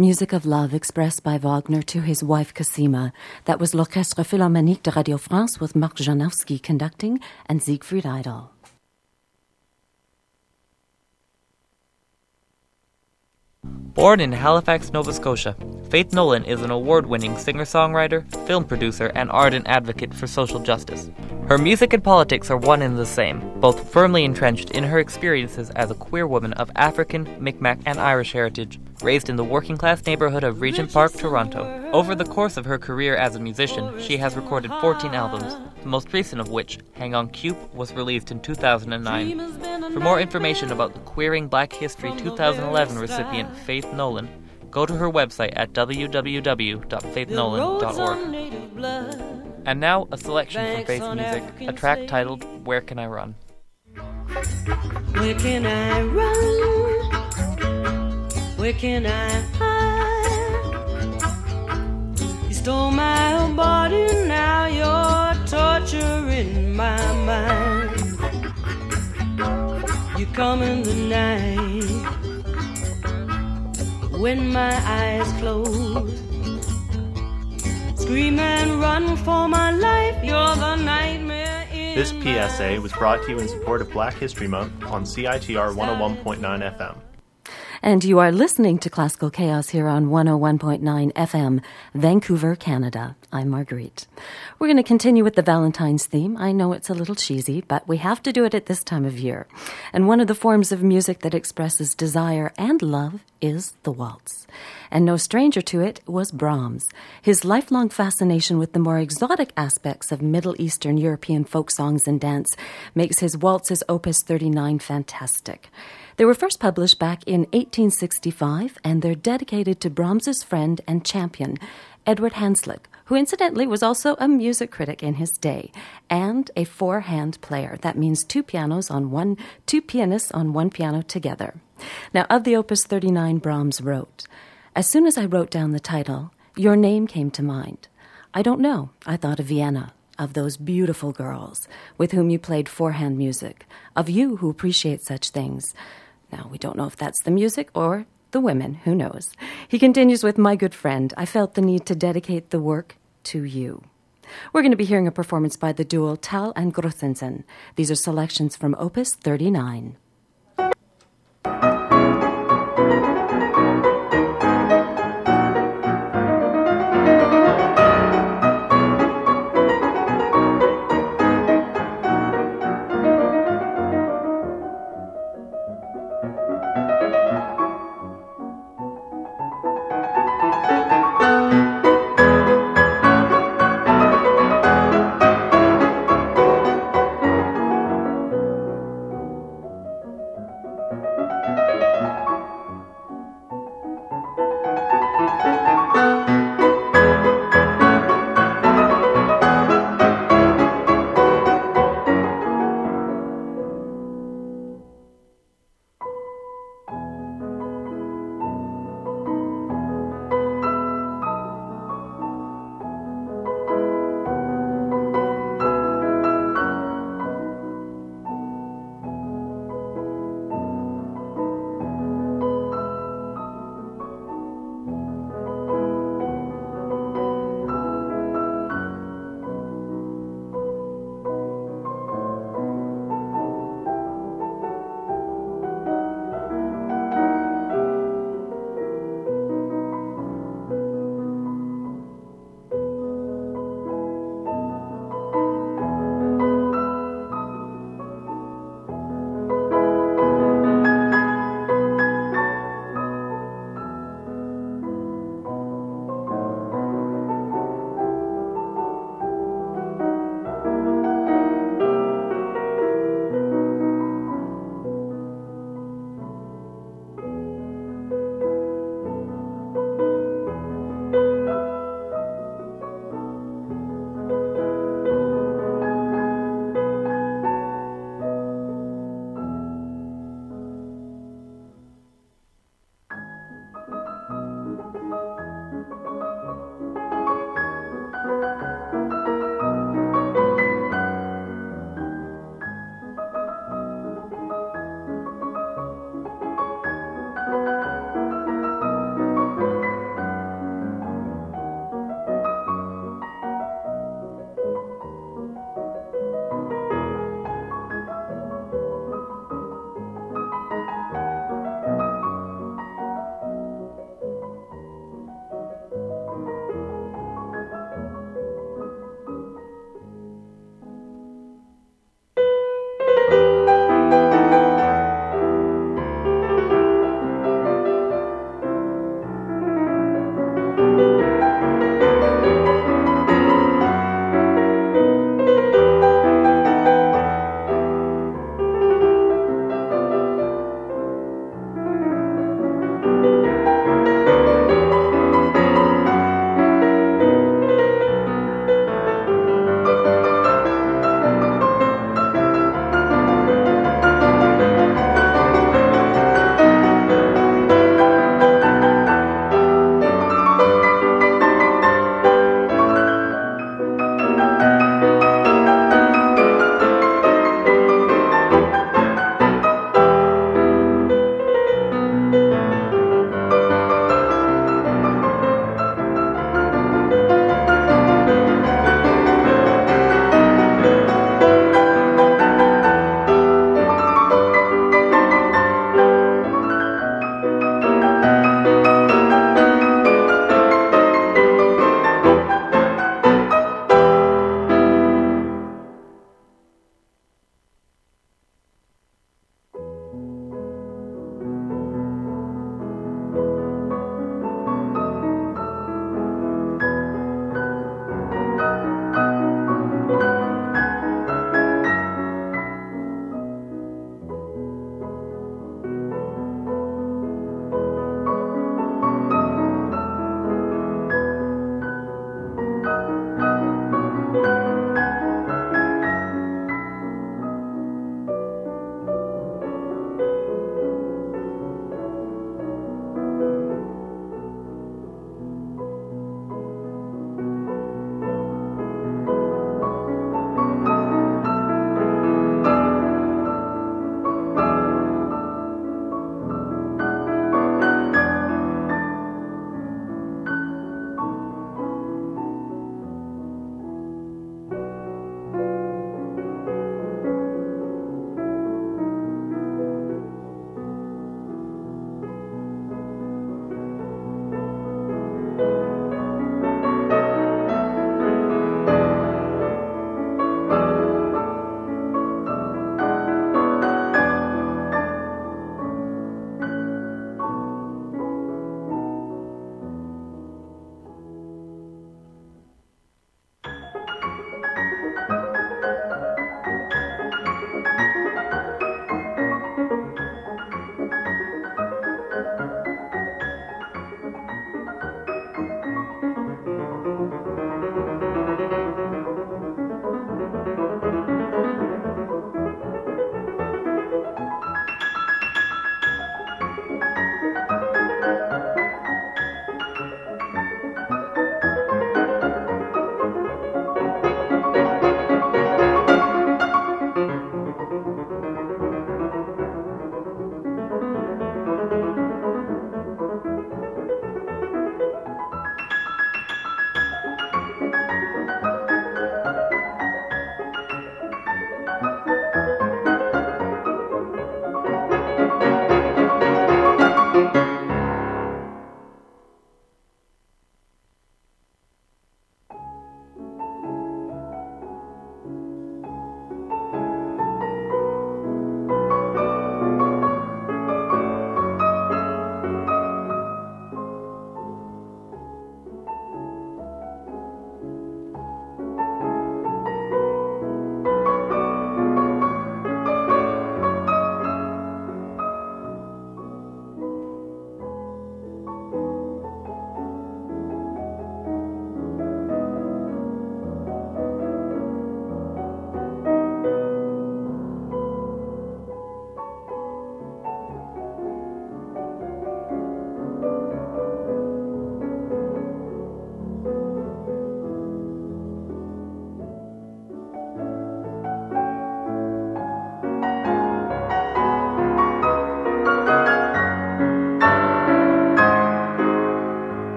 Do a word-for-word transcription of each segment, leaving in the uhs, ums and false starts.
Music of love expressed by Wagner to his wife Cosima. That was l'Orchestre Philharmonique de Radio France with Mark Janowski conducting and Siegfried Idle. Born in Halifax, Nova Scotia, Faith Nolan is an award-winning singer-songwriter, film producer, and ardent advocate for social justice. Her music and politics are one and the same, both firmly entrenched in her experiences as a queer woman of African, Mi'kmaq, and Irish heritage, raised in the working-class neighborhood of Regent Park, Toronto. Over the course of her career as a musician, she has recorded fourteen albums, the most recent of which, Hang On Cupid, was released in two thousand nine. For more information about the Queering Black History twenty eleven recipient Faith Nolan, go to her website at w w w dot faith nolan dot org. And now, a selection from Faith's music, a track titled Where Can I Run? Where can I run? Where can I hide? You stole my body, now you're torturing my mind. You come in the night when my eyes close. Scream and run for my life, you're the nightmare in This P S A was brought to you in support of Black History Month on C I T R one oh one point nine F M. And you are listening to Classical Chaos here on one oh one point nine F M, Vancouver, Canada. I'm Marguerite. We're going to continue with the Valentine's theme. I know it's a little cheesy, but we have to do it at this time of year. And one of the forms of music that expresses desire and love is the waltz. And no stranger to it was Brahms. His lifelong fascination with the more exotic aspects of Middle Eastern European folk songs and dance makes his waltzes Opus thirty-nine fantastic. They were first published back in eighteen sixty-five, and they're dedicated to Brahms's friend and champion, Edward Hanslick, who incidentally was also a music critic in his day, and a four-hand player. That means two pianos on one, two pianists on one piano together. Now, of the Opus thirty-nine, Brahms wrote, "As soon as I wrote down the title, your name came to mind. I don't know, I thought of Vienna, of those beautiful girls with whom you played four-hand music, of you who appreciate such things." Now, we don't know if that's the music or the women, who knows. He continues with, "My good friend, I felt the need to dedicate the work to you." We're going to be hearing a performance by the duo Tal and Grothensen. These are selections from Opus thirty-nine.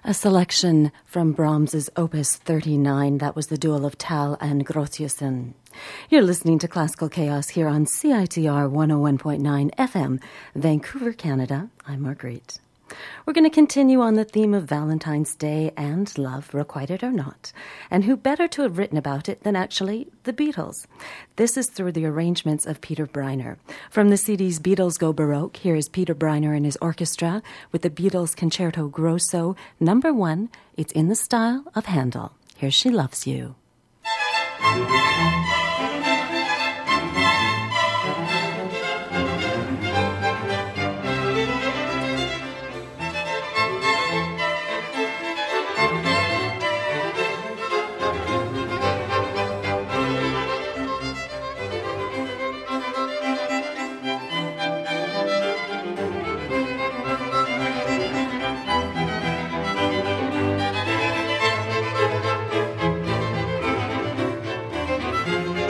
A selection from Brahms's Opus thirty-nine. That was the duel of Tal and Grotiusen. You're listening to Classical Chaos here on C I T R one oh one point nine F M, Vancouver, Canada. I'm Marguerite. We're going to continue on the theme of Valentine's Day and love, requited or not. And who better to have written about it than actually the Beatles? This is through the arrangements of Peter Briner. From the C D's Beatles Go Baroque, here is Peter Briner and his orchestra with the Beatles Concerto Grosso, number one. It's in the style of Handel. Here She Loves You. Thank you.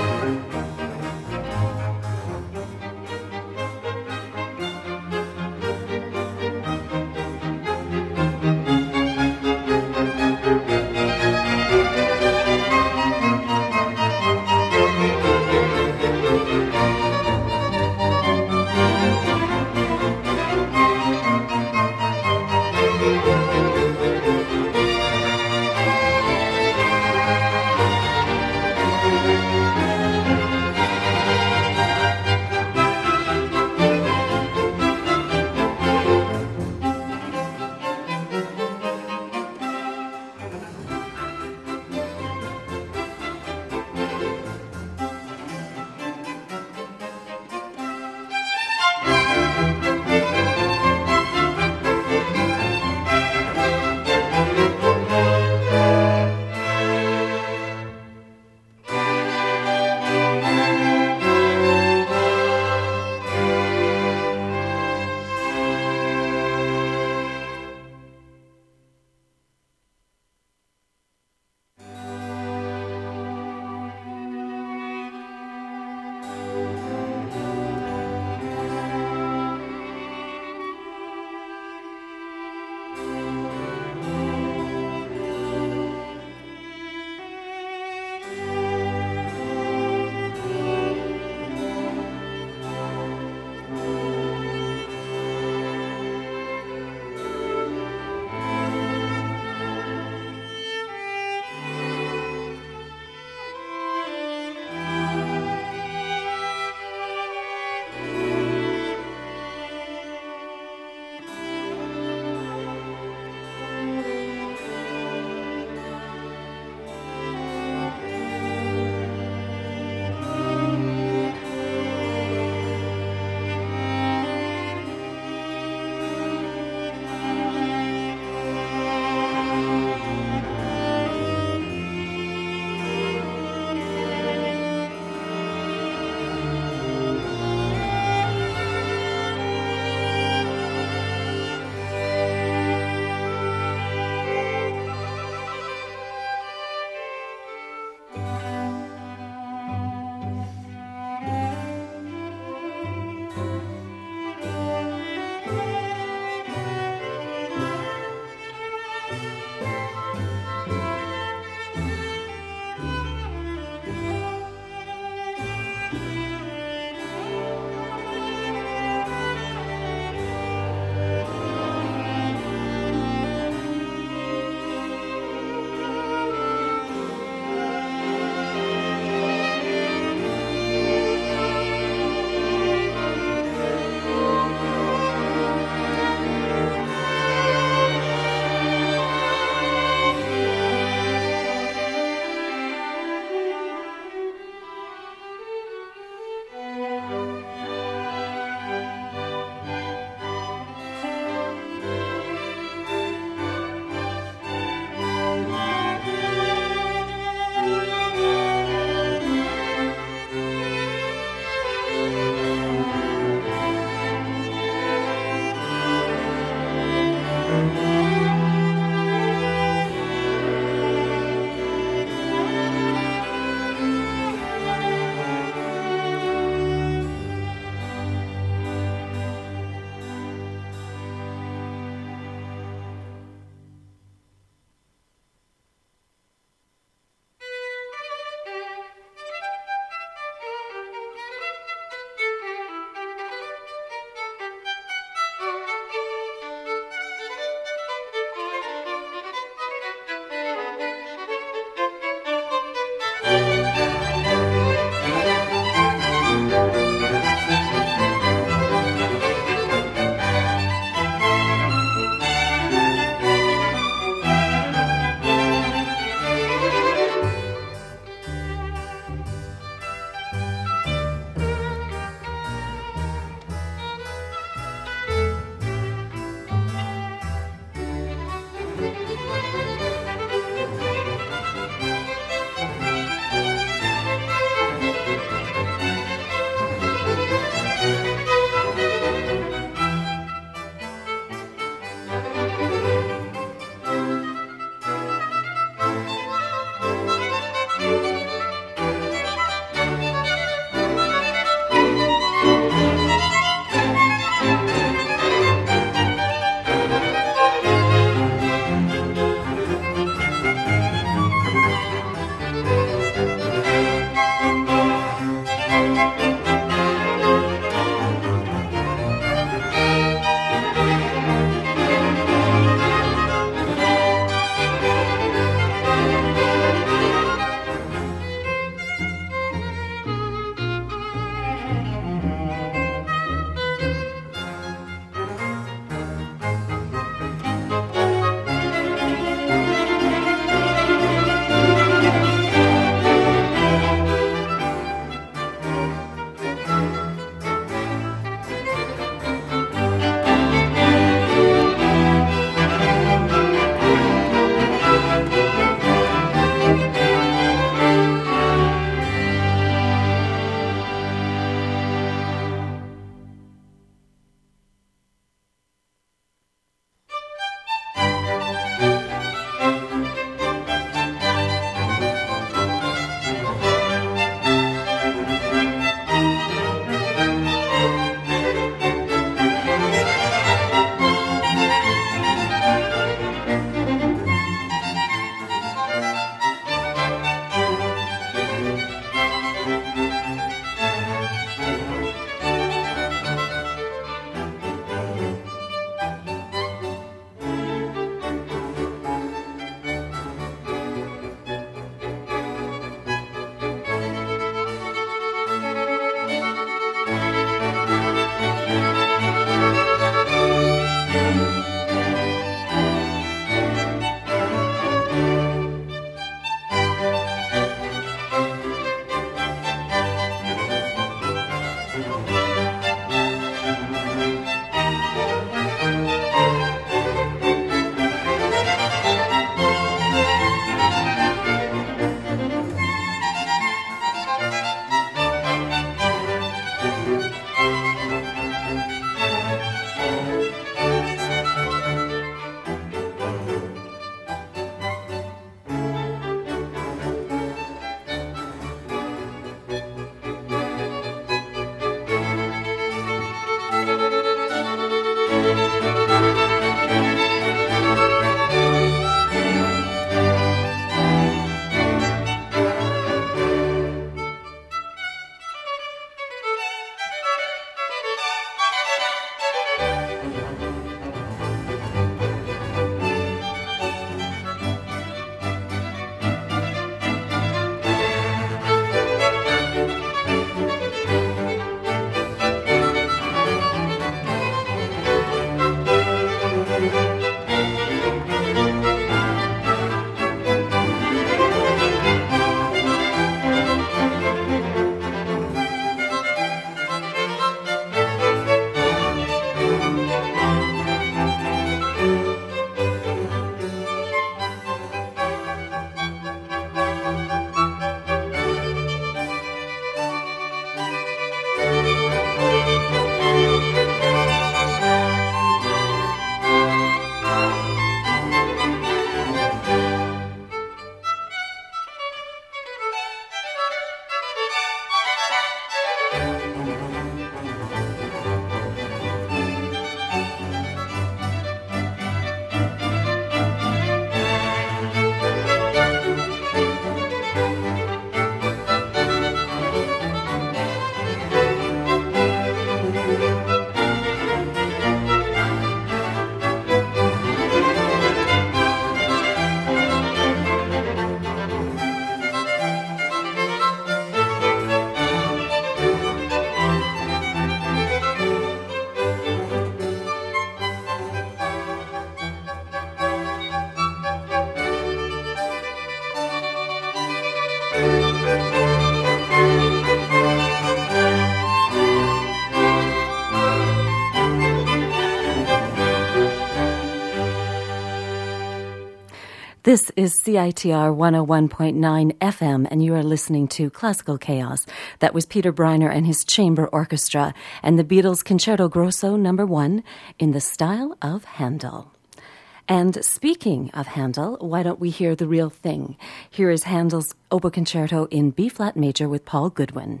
This is C I T R one oh one point nine F M, and you are listening to Classical Chaos. That was Peter Briner and his chamber orchestra, and the Beatles' Concerto Grosso number one in the style of Handel. And speaking of Handel, why don't we hear the real thing? Here is Handel's Oboe Concerto in B-flat major with Paul Goodwin.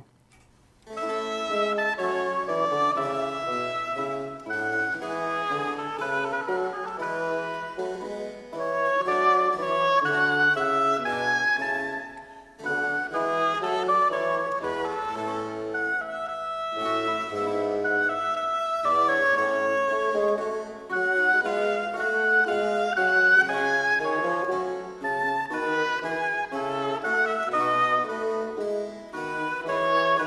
Thank you.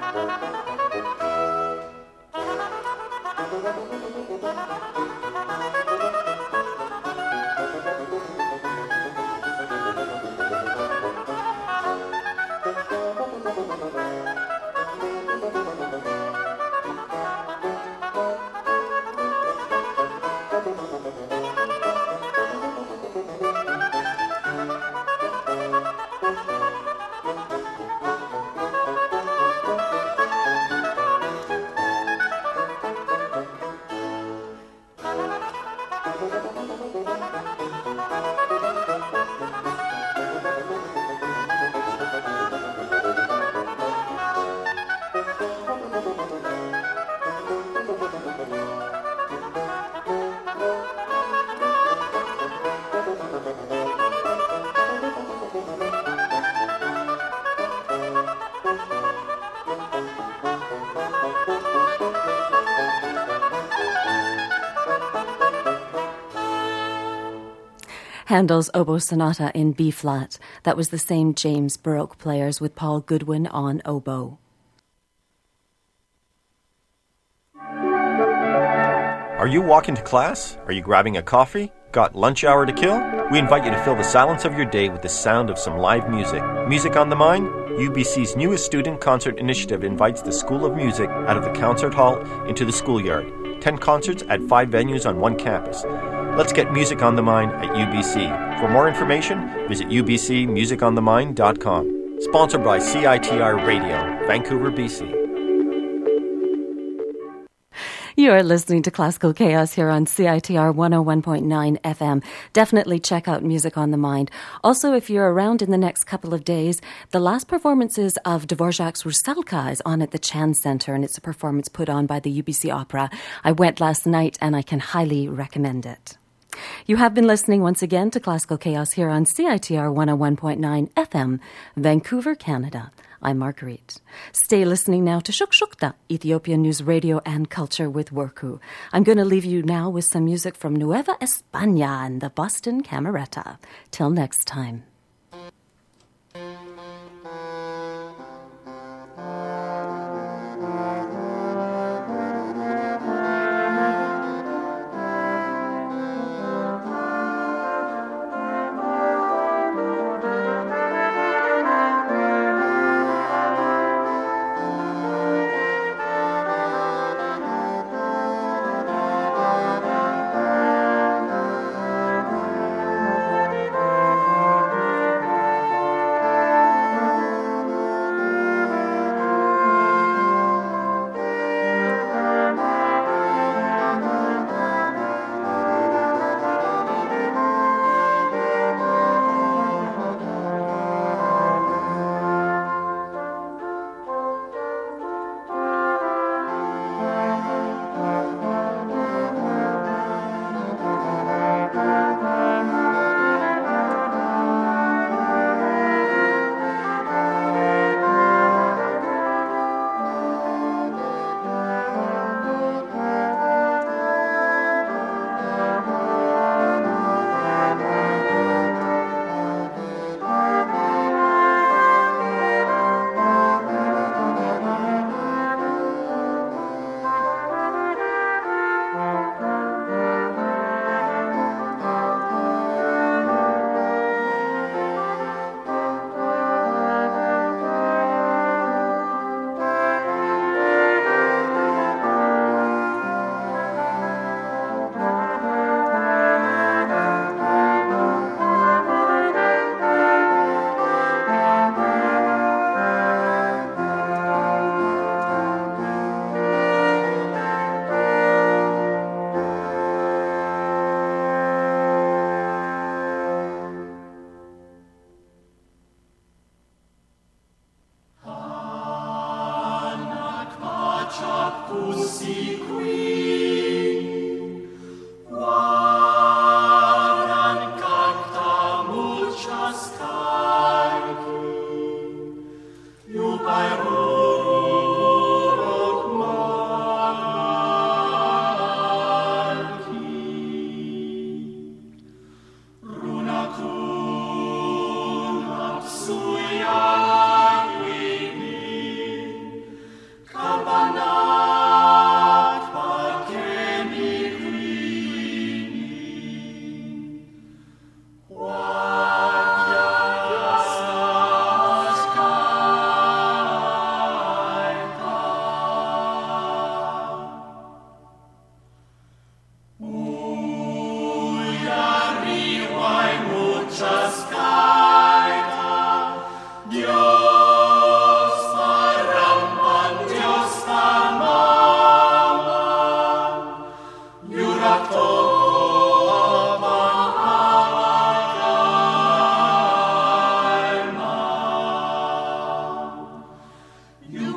Handel's Oboe Sonata in B-flat. That was the same James Baroque players with Paul Goodwin on oboe. Are you walking to class? Are you grabbing a coffee? Got lunch hour to kill? We invite you to fill the silence of your day with the sound of some live music. Music on the Mind? U B C's newest student concert initiative invites the School of Music out of the concert hall into the schoolyard. Ten concerts at five venues on one campus. Let's get music on the mind at U B C. For more information, visit u b c music on the mind dot com. Sponsored by C I T R Radio, Vancouver, B C. You are listening to Classical Chaos here on C I T R one oh one point nine F M. Definitely check out Music on the Mind. Also, if you're around in the next couple of days, the last performances of Dvorak's Rusalka is on at the Chan Centre, and it's a performance put on by the U B C Opera. I went last night, and I can highly recommend it. You have been listening once again to Classical Chaos here on C I T R one oh one point nine F M, Vancouver, Canada. I'm Marguerite. Stay listening now to Shukshukta, Ethiopian News Radio and Culture with Worku. I'm going to leave you now with some music from Nueva España and the Boston Camerata. Till next time.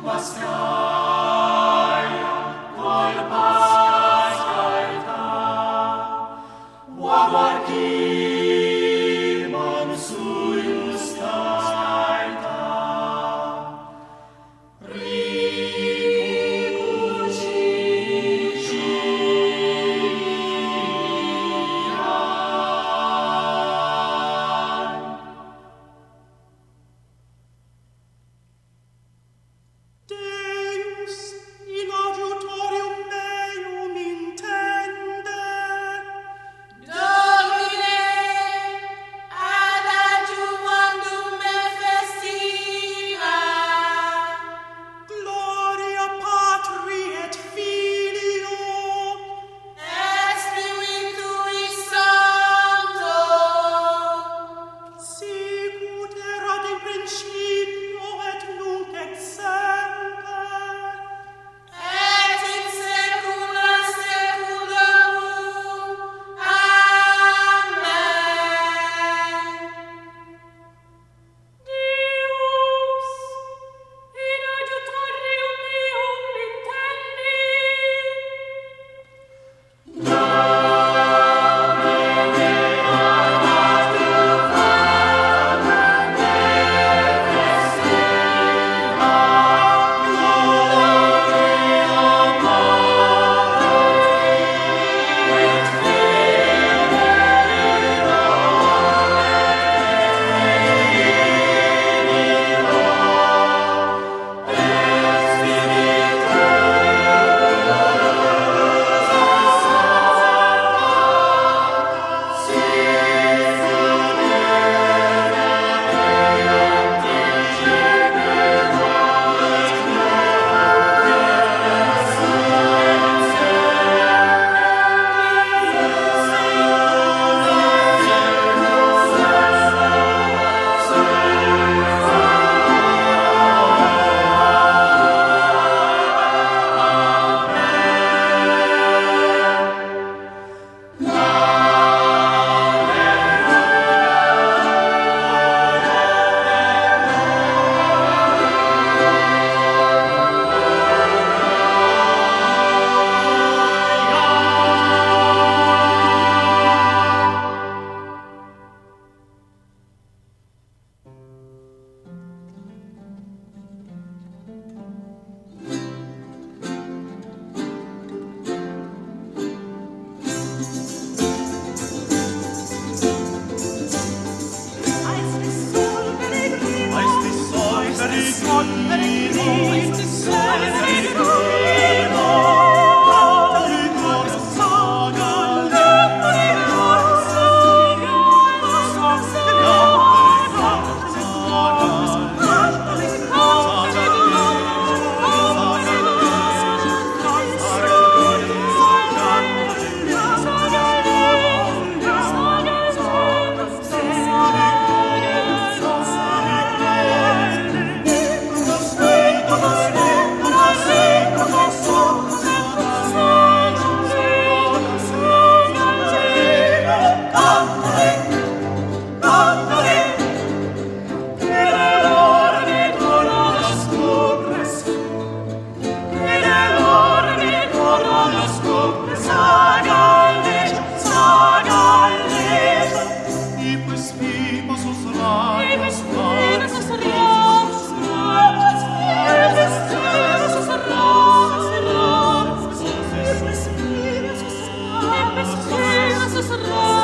Sus